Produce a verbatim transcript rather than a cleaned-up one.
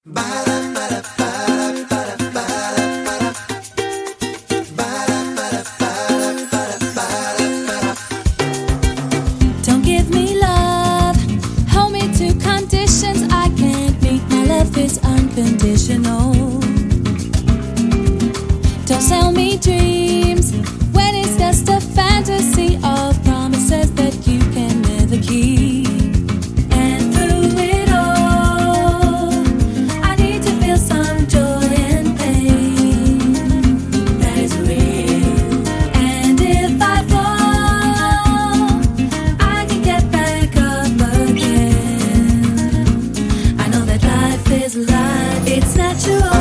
Don't give me love, hold me to conditions I can't meet. My love is unconditional. Don't sell me dreams when it's just a fantasy of promises that you can never keep. And through it all, I need to feel some joy and pain that is real. And if I fall, I can get back up again. I know that life is life, it's natural.